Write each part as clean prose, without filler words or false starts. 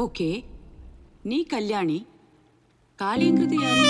Okay, ನೀ ಕಲ್ಯಾಣಿ. ಕಾಳಿಂಗ್ರದು ಯಾರು?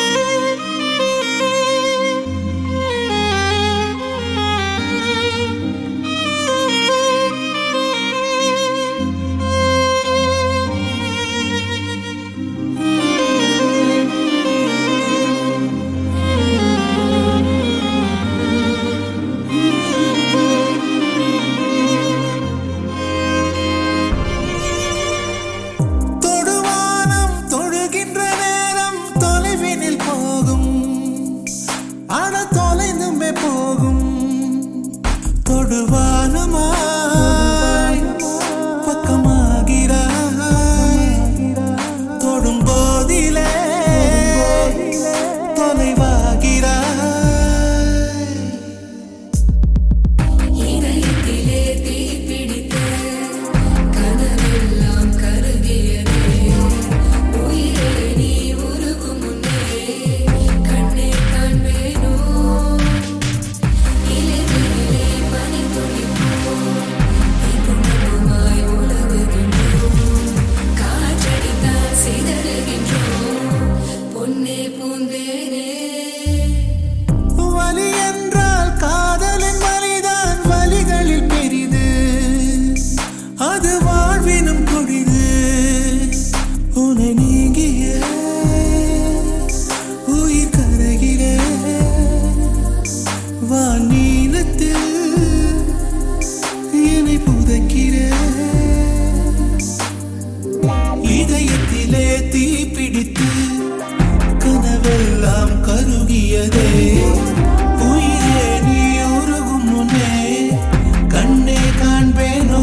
இதயத்திலே தீ பிடித்து கனவெல்லாம் கருகியதே. உயிரே நீ உருகும் முன்னே கண்ணே காண்பேனோ.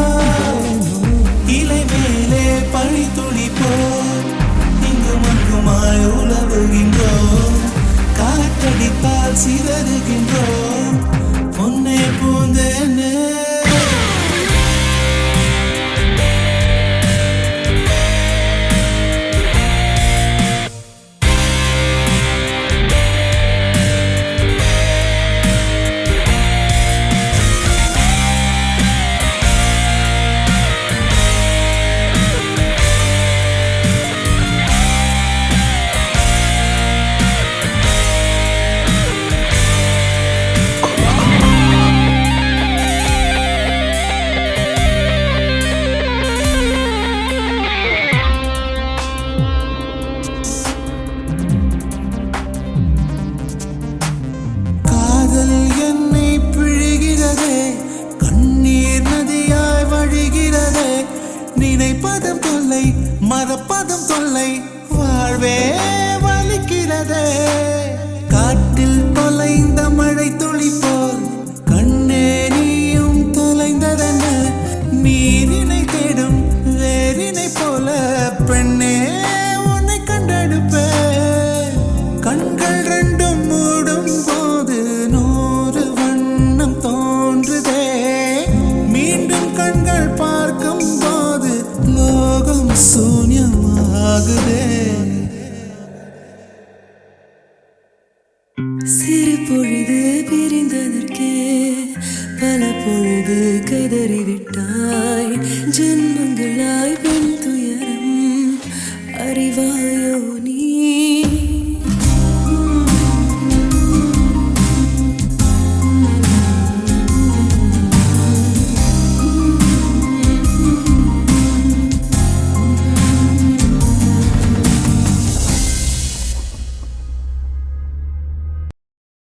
இலை மேலே பனி துளி போல் இங்கும் அங்குமாய் உலவுகின்றோம். காற்றடித்தால் சிதறுகின்றோம். பொன்னே பூந்தேனே நினைப்பதும் தொல்லை, மறப்பதும் தொல்லை, வாழ்வே வலிக்கிறதே. காட்டில் தொலைந்த மழை துளி போல் கண்ணே நீயும் தொலைந்ததென்ன. நீரினை தேடும் வேரினை போல பெண்ணே உன்னை கண்டெடுப்பே. கண்கள் ரெண்டும் மூடும் போது 100 வண்ணம் தோன்றுதே. மீண்டும் கண்கள் பார்க்கும் லோகம் சூன்யமாகுதே. சிறு பொழுது பிரிந்ததற்கே பல பொழுது கதறிவிட்டாய். ஜென்மங்களாய்